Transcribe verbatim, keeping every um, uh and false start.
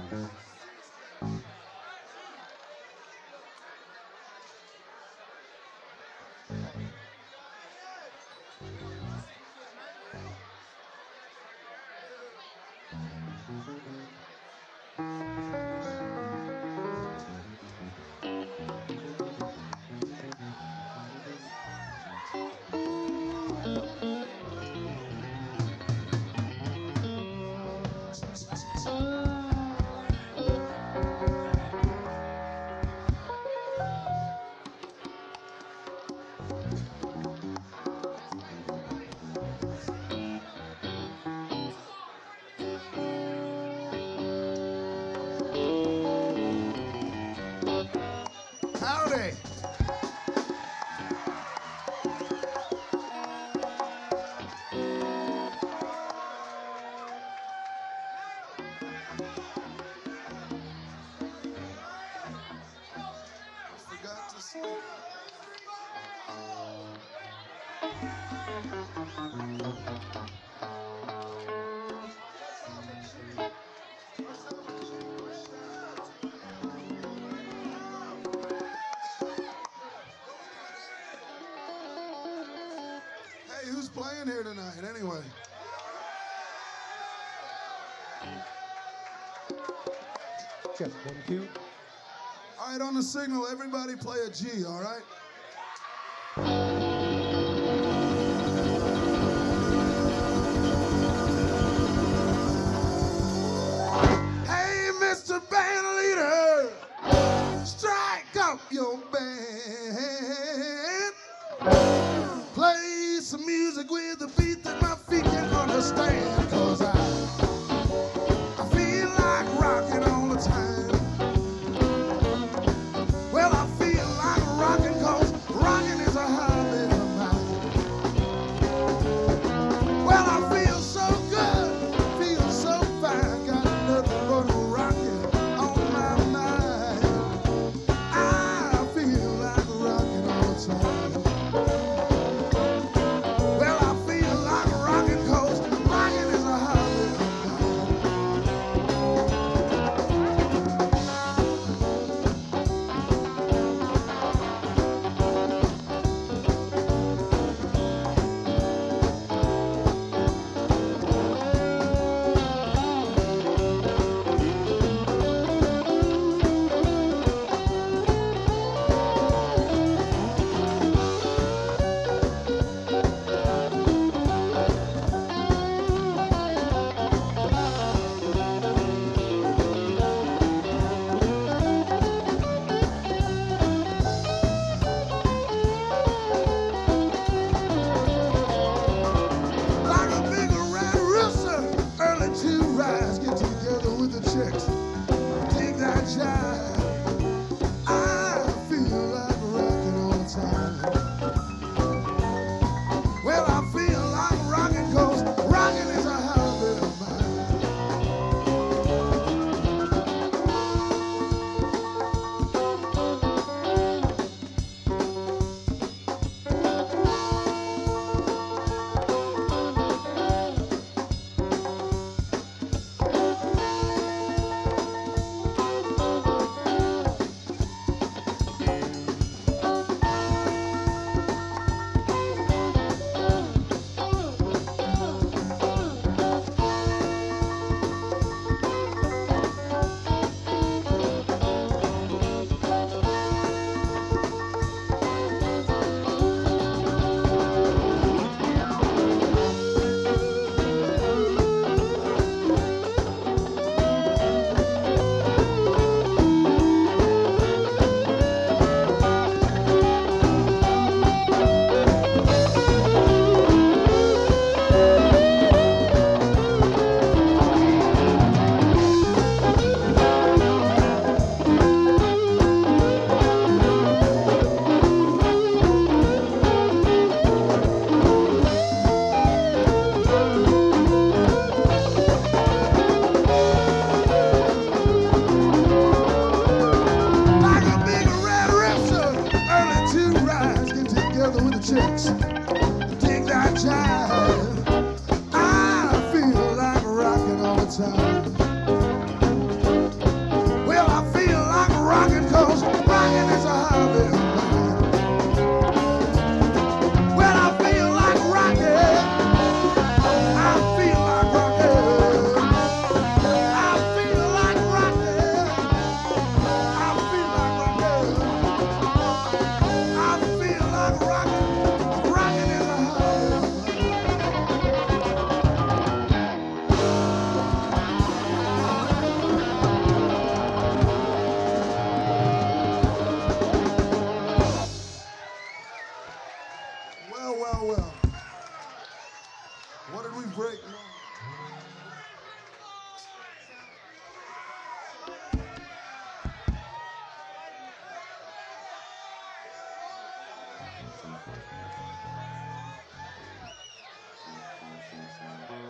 Howdy. Forgot to say. Hey, who's playing here tonight anyway? Check, one, two. All right, on the signal, everybody play a G, all right? Hey, Mister Band Leader, strike up your band. Play some music with a beat that my feet can understand, 'cause I, I feel like rocking all the time. Well, I feel like rocking 'cause rocking is a hobby of mine. Well, I feel so good, feel so fine, got nothing but rocking on my mind. I feel like rocking all the time. Well, I feel